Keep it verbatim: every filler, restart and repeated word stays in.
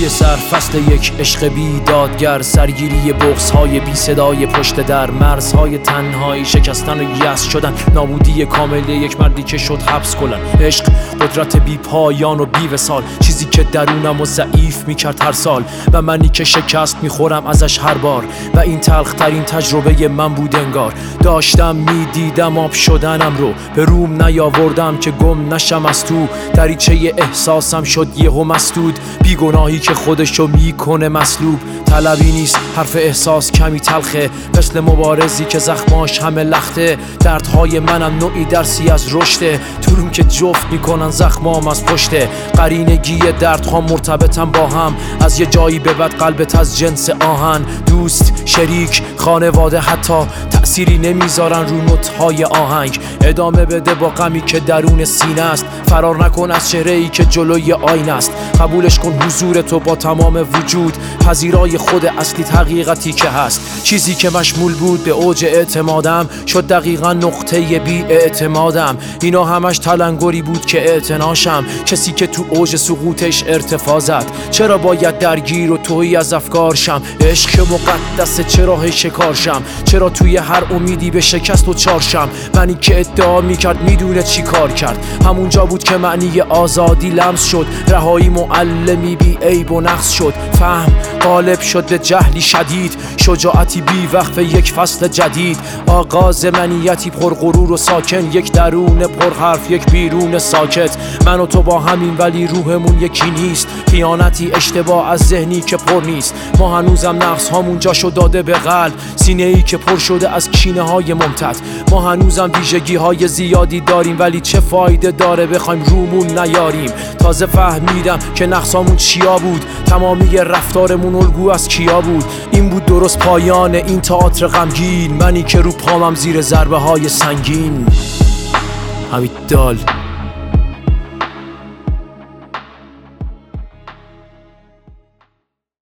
پشت سر فصل یک عشق بی دادگر، سرگیری بغض های بی صدای پشت در، مرزهای تنهایی شکستن و یأس شدن، نابودی کامل یک مردی که شد حبس کلن. عشق قدرت بی پایان و بی وصال، چیزی که درونم و ضعیف میکرد هر سال، و منی که شکست میخورم ازش هر بار، و این تلخ ترین تجربه من بود انگار. داشتم میدیدم آب شدنم رو، به روم نیاوردم که گم نشم از تو، دریچه احساسم شد یهو مسدود، بیگناهی که خودشو میکنه مسلوب. طلبی نیست حرف احساس کمی تلخه، مثل مبارزی که زخماش همه لخته، دردهای منم نوعی درسی از رشته، تو روم که جفت میکنن زخمام از پشته. قرینگی دردها مرتبطم با هم، از یه جایی به بعد قلبت از جنس آهن. دوست، شریک، خانواده حتی تأثیری نمیذارن رو نوت‌های آهنگ. ادامه بده با غمی که درون سینه است، فرار نکن از چهره‌ای که جلوی آینه است. قبولش کن حضور تو با تمام وجود، پذیرای خود اصلی حقیقتی که هست. چیزی که مشمول بود به اوج اعتمادم، شد دقیقا نقطه بی اعتمادم. اینا همش تلنگری بود که اعتناشم، کسی که تو اوج سقوطش ارتفاع زد. چرا باید درگیر و تویی از افکارشم؟ عشق که مقدسه چرا هی شکارشم؟ چرا توی هر امیدی به شکست و چارشم؟ منی که ادعا میکرد میدونه چی کار کرد، همونجا بود که معنی آزادی لمس شد، رهایی معلمی بی عیب و نقص شد. فهم غالب شد به جهلی شدید، شجاعتی بی وقف یک فصل جدید. آغاز منیتی پرغرور و ساکن، یک درون پرحرف یک بیرون ساکت. من و تو با همین ولی روحمون یکی نیست، خیانتی اشتباه از ذهنی که پر نیست. ما هنوزم نقص هامون جاشو داده به قلب، سینه ای که پر شده از کینه های ممتد. ما هنوزم ویژگی های زیادی داریم، ولی چه فایده داره بخوایم رومون نیاریم. تازه فهمیدم که نقصامون چیا بود، تمامی رفتارمون الگو از کیا بود. این بود درست پایان این تئاتر غمگین، منی که رو پامم زیر ضربه های سنگین. حمید دال.